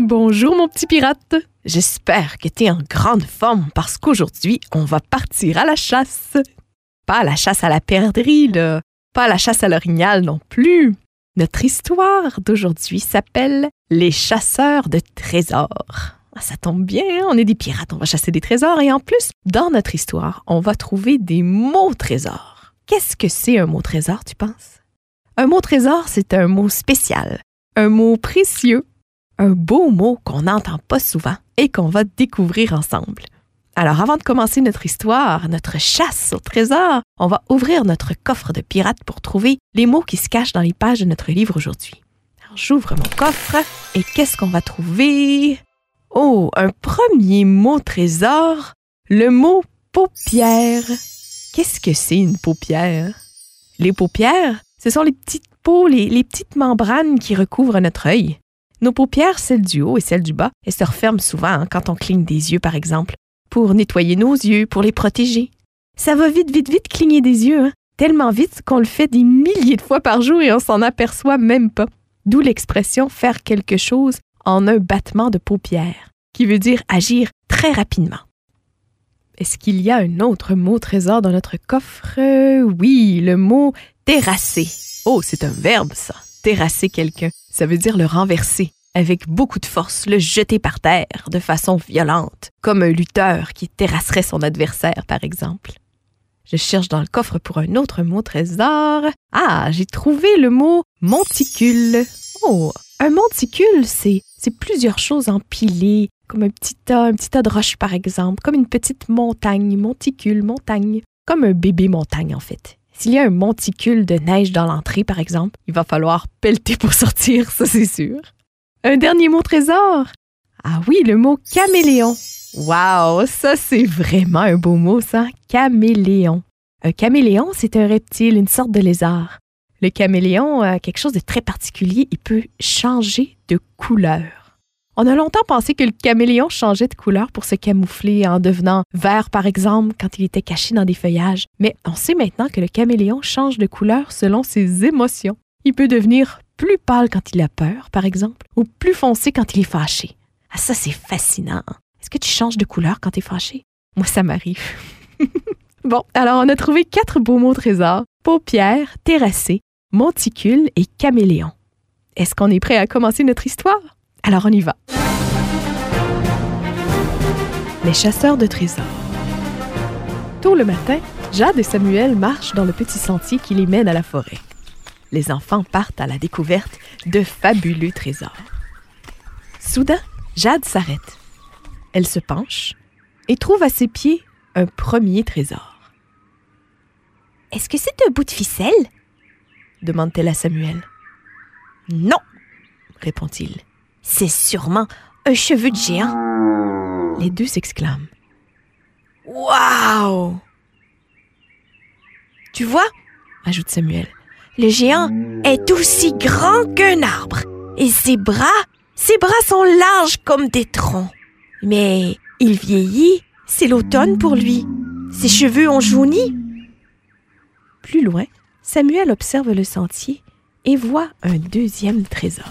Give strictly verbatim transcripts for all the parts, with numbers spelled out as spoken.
Bonjour mon petit pirate. J'espère que t'es en grande forme parce qu'aujourd'hui, on va partir à la chasse. Pas à la chasse à la perdrix, là. Pas à la chasse à l'orignal non plus. Notre histoire d'aujourd'hui s'appelle « Les chasseurs de trésors ». Ah, ça tombe bien, hein? On est des pirates, on va chasser des trésors. Et en plus, dans notre histoire, on va trouver des mots trésors. Qu'est-ce que c'est un mot trésor, tu penses? Un mot trésor, c'est un mot spécial, un mot précieux, un beau mot qu'on n'entend pas souvent et qu'on va découvrir ensemble. Alors, avant de commencer notre histoire, notre chasse au trésor, on va ouvrir notre coffre de pirate pour trouver les mots qui se cachent dans les pages de notre livre aujourd'hui. Alors, j'ouvre mon coffre et qu'est-ce qu'on va trouver? Oh, un premier mot trésor, le mot paupière. Qu'est-ce que c'est une paupière? Les paupières, ce sont les petites peaux, les, les petites membranes qui recouvrent notre œil. Nos paupières, celles du haut et celles du bas, elles se referment souvent hein, quand on cligne des yeux, par exemple, pour nettoyer nos yeux, pour les protéger. Ça va vite, vite, vite cligner des yeux, hein, tellement vite qu'on le fait des milliers de fois par jour et on s'en aperçoit même pas. D'où l'expression « faire quelque chose en un battement de paupières », qui veut dire agir très rapidement. Est-ce qu'il y a un autre mot trésor dans notre coffre? Oui, le mot « terrasser ». Oh, c'est un verbe, ça. Terrasser quelqu'un, ça veut dire le renverser, avec beaucoup de force, le jeter par terre de façon violente, comme un lutteur qui terrasserait son adversaire, par exemple. Je cherche dans le coffre pour un autre mot trésor. Ah, j'ai trouvé le mot « monticule ». Oh, un monticule, c'est, c'est plusieurs choses empilées, comme un petit tas, un petit tas de roches, par exemple, comme une petite montagne, monticule, montagne, comme un bébé montagne, en fait. S'il y a un monticule de neige dans l'entrée, par exemple, il va falloir pelleter pour sortir, ça c'est sûr. Un dernier mot trésor. Ah oui, le mot caméléon. Wow, ça c'est vraiment un beau mot, ça. Caméléon. Un caméléon, c'est un reptile, une sorte de lézard. Le caméléon a quelque chose de très particulier, il peut changer de couleur. On a longtemps pensé que le caméléon changeait de couleur pour se camoufler en devenant vert, par exemple, quand il était caché dans des feuillages. Mais on sait maintenant que le caméléon change de couleur selon ses émotions. Il peut devenir plus pâle quand il a peur, par exemple, ou plus foncé quand il est fâché. Ah, ça, c'est fascinant. Est-ce que tu changes de couleur quand tu es fâché? Moi, ça m'arrive. Bon, alors on a trouvé quatre beaux mots trésors. Paupières, terrassé, monticule et caméléon. Est-ce qu'on est prêt à commencer notre histoire? Alors on y va. Les chasseurs de trésors. Tôt le matin, Jade et Samuel marchent dans le petit sentier qui les mène à la forêt. Les enfants partent à la découverte de fabuleux trésors. Soudain, Jade s'arrête. Elle se penche et trouve à ses pieds un premier trésor. « Est-ce que c'est un bout de ficelle? » demande-t-elle à Samuel. « Non, » répond-il. « C'est sûrement un cheveu de géant. » Les deux s'exclament. « Waouh! » « Tu vois, » ajoute Samuel, « le géant est aussi grand qu'un arbre et ses bras, ses bras sont larges comme des troncs. Mais il vieillit, c'est l'automne pour lui. Ses cheveux ont jauni. » Plus loin, Samuel observe le sentier et voit un deuxième trésor.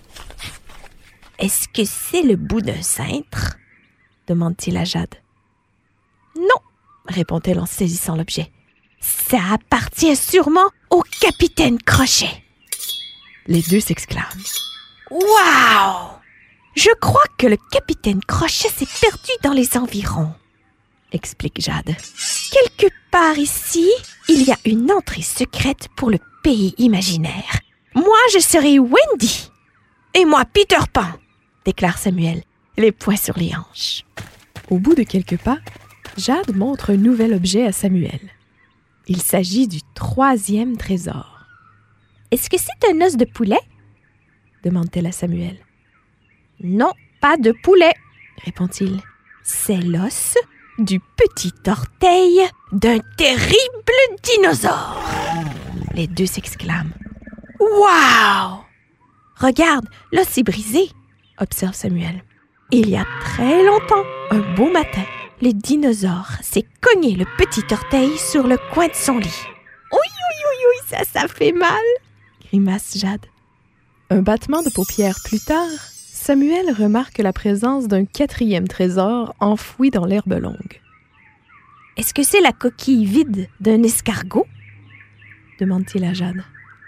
« Est-ce que c'est le bout d'un cintre? » demande-t-il à Jade. « Non, » répond-elle en saisissant l'objet. « Ça appartient sûrement au capitaine Crochet. » Les deux s'exclament. « Waouh! Je crois que le capitaine Crochet s'est perdu dans les environs, » explique Jade. « Quelque part ici, il y a une entrée secrète pour le pays imaginaire. Moi, je serai Wendy. Et moi, Peter Pan, » déclare Samuel, les poings sur les hanches. Au bout de quelques pas, Jade montre un nouvel objet à Samuel. Il s'agit du troisième trésor. « Est-ce que c'est un os de poulet? » demande-t-elle à Samuel. « Non, pas de poulet, » répond-il. « C'est l'os du petit orteil d'un terrible dinosaure. » Les deux s'exclament. « Waouh! Regarde, l'os est brisé, » observe Samuel. « Il y a très longtemps, un beau matin, le dinosaure s'est cogné le petit orteil sur le coin de son lit. »« Oui, oui, oui, oui, ça, ça fait mal, » grimace Jade. Un battement de paupières plus tard, Samuel remarque la présence d'un quatrième trésor enfoui dans l'herbe longue. « Est-ce que c'est la coquille vide d'un escargot? » demande-t-il à Jade.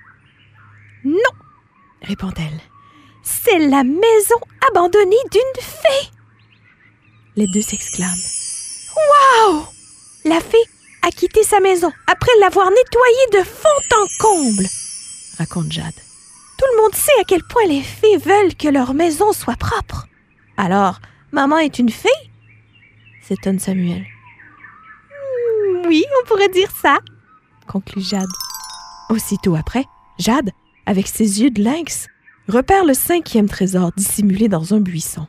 « Non, » répond-elle. « C'est la maison abandonnée d'une fée. » Les deux s'exclament. « Wow! La fée a quitté sa maison après l'avoir nettoyée de fond en comble, » raconte Jade. « Tout le monde sait à quel point les fées veulent que leur maison soit propre. Alors, maman est une fée? » s'étonne Samuel. Hmm, « Oui, on pourrait dire ça, » conclut Jade. Aussitôt après, Jade, avec ses yeux de lynx, repère le cinquième trésor dissimulé dans un buisson.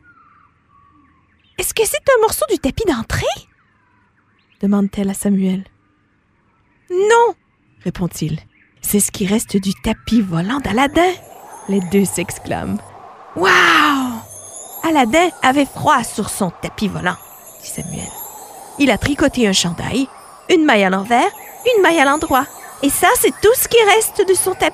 « Est-ce que c'est un morceau du tapis d'entrée? » demande-t-elle à Samuel. « Non, » répond-il. « C'est ce qui reste du tapis volant d'Aladin. » Les deux s'exclament. « Wow! Aladin avait froid sur son tapis volant, » dit Samuel. « Il a tricoté un chandail, une maille à l'envers, une maille à l'endroit. Et ça, c'est tout ce qui reste de son tapis. »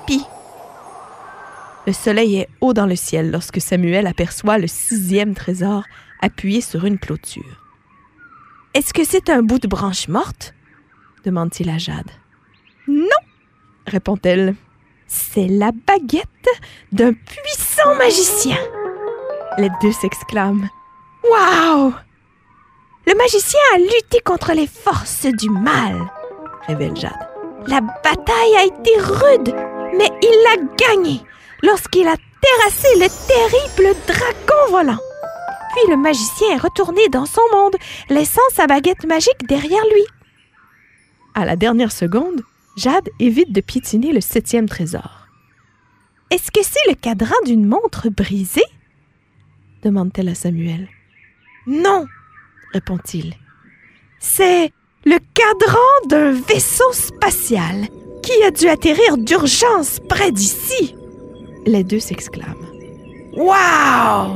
Le soleil est haut dans le ciel lorsque Samuel aperçoit le sixième trésor appuyé sur une clôture. « Est-ce que c'est un bout de branche morte? » demande-t-il à Jade. « Non, » répond-elle. « C'est la baguette d'un puissant magicien. » Les deux s'exclament. « Wow! Le magicien a lutté contre les forces du mal, » révèle Jade. « La bataille a été rude, mais il l'a gagnée lorsqu'il a terrassé le terrible dragon volant. Puis le magicien est retourné dans son monde, laissant sa baguette magique derrière lui. » À la dernière seconde, Jade évite de piétiner le septième trésor. « Est-ce que c'est le cadran d'une montre brisée? » demande-t-elle à Samuel. « Non, » répond-il. « C'est le cadran d'un vaisseau spatial qui a dû atterrir d'urgence près d'ici. » Les deux s'exclament. « Wow!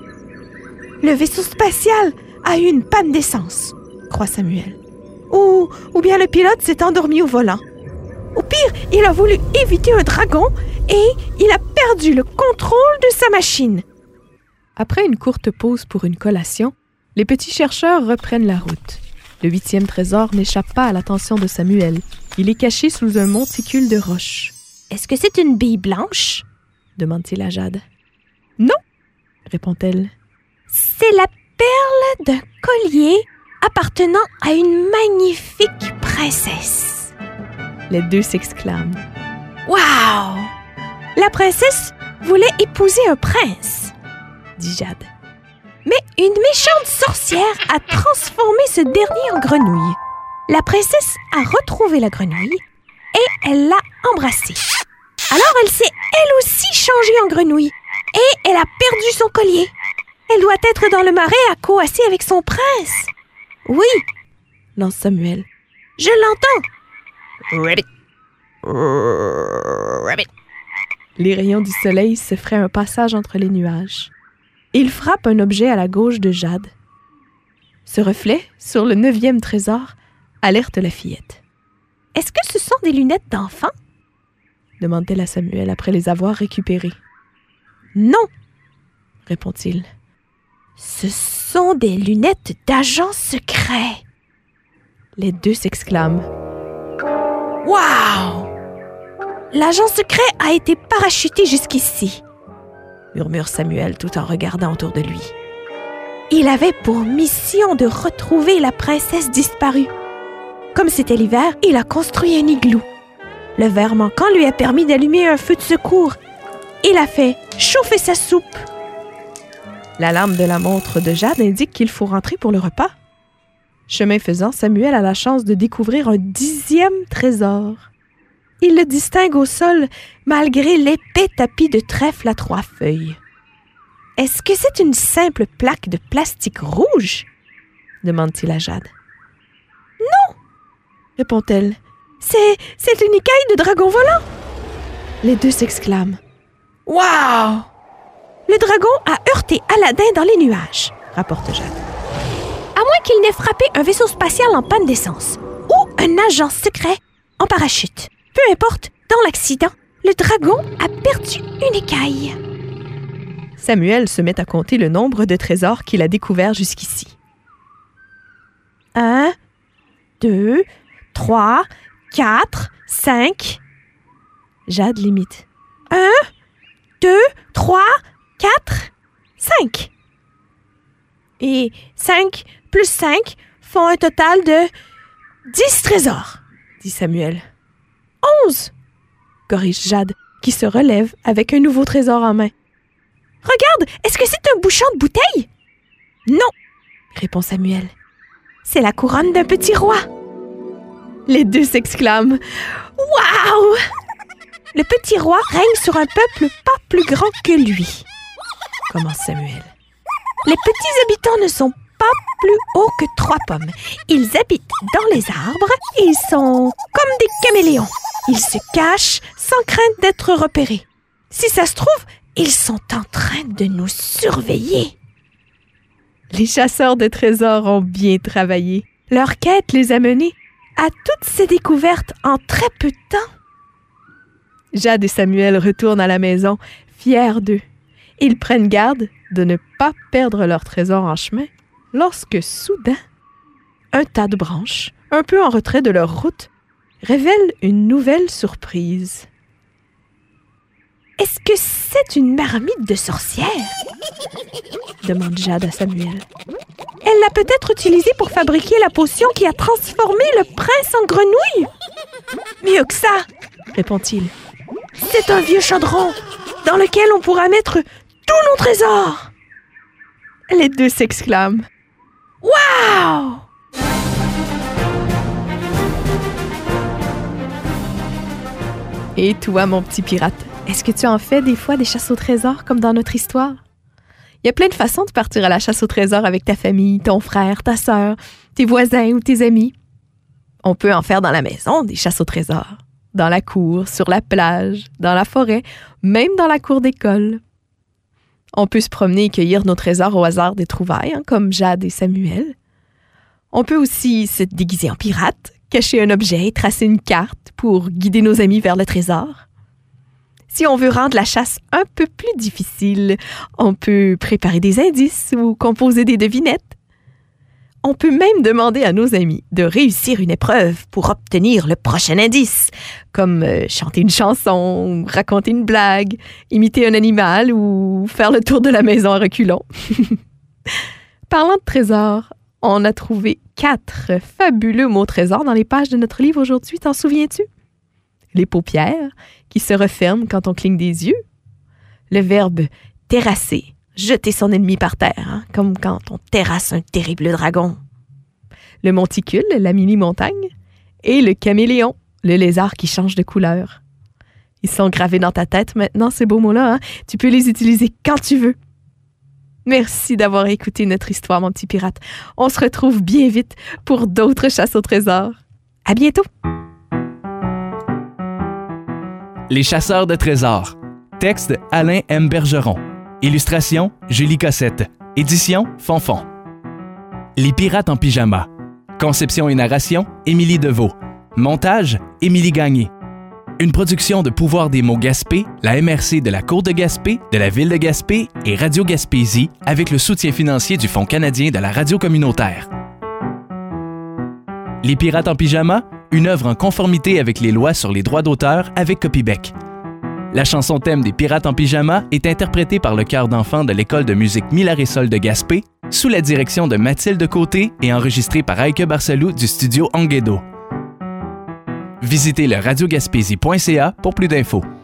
Le vaisseau spatial a eu une panne d'essence, » croit Samuel. Ou, ou bien le pilote s'est endormi au volant. Au pire, il a voulu éviter un dragon et il a perdu le contrôle de sa machine. Après une courte pause pour une collation, les petits chercheurs reprennent la route. Le huitième trésor n'échappe pas à l'attention de Samuel. Il est caché sous un monticule de roches. « Est-ce que c'est une bille blanche? » demande-t-il à Jade. « Non, » répond-elle. « C'est la perle d'un collier appartenant à une magnifique princesse. » Les deux s'exclament. « Wow! La princesse voulait épouser un prince, » dit Jade. « Mais une méchante sorcière a transformé ce dernier en grenouille. La princesse a retrouvé la grenouille et elle l'a embrassée. Alors elle s'est elle aussi changée en grenouille et elle a perdu son collier. Elle doit être dans le marais à coasser avec son prince. »« Oui, » lance Samuel. « Je l'entends. » Rabbit. Rabbit. Les rayons du soleil se fraient un passage entre les nuages. Il frappe un objet à la gauche de Jade. Ce reflet, sur le neuvième trésor, alerte la fillette. « Est-ce que ce sont des lunettes d'enfant? » demande-t-elle à Samuel après les avoir récupérées. « Non, » répond-il. « Ce sont des lunettes d'agent secret. » Les deux s'exclament. « Wow! L'agent secret a été parachuté jusqu'ici, » murmure Samuel tout en regardant autour de lui. « Il avait pour mission de retrouver la princesse disparue. Comme c'était l'hiver, il a construit un igloo. Le verre manquant lui a permis d'allumer un feu de secours. Il a fait chauffer sa soupe. » L'alarme de la montre de Jade indique qu'il faut rentrer pour le repas. Chemin faisant, Samuel a la chance de découvrir un dixième trésor. Il le distingue au sol malgré l'épais tapis de trèfle à trois feuilles. « Est-ce que c'est une simple plaque de plastique rouge? » demande-t-il à Jade. « Non, » répond-elle. « C'est, c'est une écaille de dragon volant. » Les deux s'exclament. « Wow! Le dragon a heurté Aladin dans les nuages, » rapporte Jade. « À moins qu'il n'ait frappé un vaisseau spatial en panne d'essence ou un agent secret en parachute. Peu importe, dans l'accident, le dragon a perdu une écaille. » Samuel se met à compter le nombre de trésors qu'il a découverts jusqu'ici. Un, deux, trois, quatre, cinq. Jade l'imite. Un, deux, trois, quatre, cinq. Et cinq plus cinq font un total de dix trésors, dit Samuel. Onze, corrige Jade, qui se relève avec un nouveau trésor en main. Regarde, est-ce que c'est un bouchon de bouteille? Non, répond Samuel. C'est la couronne d'un petit roi. Les deux s'exclament. Waouh! Le petit roi règne sur un peuple pas plus grand que lui, commence Samuel. Les petits habitants ne sont pas plus hauts que trois pommes. Ils habitent dans les arbres et ils sont comme des caméléons. Ils se cachent sans crainte d'être repérés. Si ça se trouve, ils sont en train de nous surveiller. Les chasseurs de trésors ont bien travaillé. Leur quête les a menés à toutes ces découvertes en très peu de temps. Jade et Samuel retournent à la maison, fiers d'eux. Ils prennent garde de ne pas perdre leur trésor en chemin lorsque, soudain, un tas de branches, un peu en retrait de leur route, révèle une nouvelle surprise. Est-ce que c'est une marmite de sorcière? demande Jade à Samuel. Elle l'a peut-être utilisée pour fabriquer la potion qui a transformé le prince en grenouille. Mieux que ça, répond-il. C'est un vieux chaudron dans lequel on pourra mettre tous nos trésors. Les deux s'exclament. Waouh! Et toi, mon petit pirate, est-ce que tu en fais des fois des chasses au trésor comme dans notre histoire? Il y a plein de façons de partir à la chasse au trésor avec ta famille, ton frère, ta sœur, tes voisins ou tes amis. On peut en faire dans la maison, des chasses au trésor. Dans la cour, sur la plage, dans la forêt, même dans la cour d'école. On peut se promener et cueillir nos trésors au hasard des trouvailles, hein, comme Jade et Samuel. On peut aussi se déguiser en pirate, cacher un objet et tracer une carte pour guider nos amis vers le trésor. Si on veut rendre la chasse un peu plus difficile, on peut préparer des indices ou composer des devinettes. On peut même demander à nos amis de réussir une épreuve pour obtenir le prochain indice, comme euh, chanter une chanson, raconter une blague, imiter un animal ou faire le tour de la maison à reculons. Parlant de trésors, on a trouvé quatre fabuleux mots trésors dans les pages de notre livre aujourd'hui, t'en souviens-tu? Les paupières, qui se referment quand on cligne des yeux. Le verbe « terrasser », jeter son ennemi par terre, hein, comme quand on terrasse un terrible dragon. Le monticule, la mini-montagne. Et le caméléon, le lézard qui change de couleur. Ils sont gravés dans ta tête maintenant, ces beaux mots-là. Hein? Tu peux les utiliser quand tu veux. Merci d'avoir écouté notre histoire, mon petit pirate. On se retrouve bien vite pour d'autres chasses au trésor. À bientôt! Les chasseurs de trésors. Texte Alain M. Bergeron. Illustration Julie Cossette. Édition Fonfon. Les pirates en pyjama. Conception et narration Émilie Deveau. Montage Émilie Gagné. Une production de Pouvoir des mots Gaspé, la M R C de la Cour de Gaspé, de la Ville de Gaspé et Radio Gaspésie avec le soutien financier du Fonds canadien de la radio communautaire. Les pirates en pyjama, une œuvre en conformité avec les lois sur les droits d'auteur avec Copybec. La chanson thème des Pirates en pyjama est interprétée par le chœur d'enfants de l'école de musique Milaresol de Gaspé sous la direction de Mathilde Côté et enregistrée par Aïke Barcelou du studio Onguedo. Visitez le radio gaspésie point c a pour plus d'infos.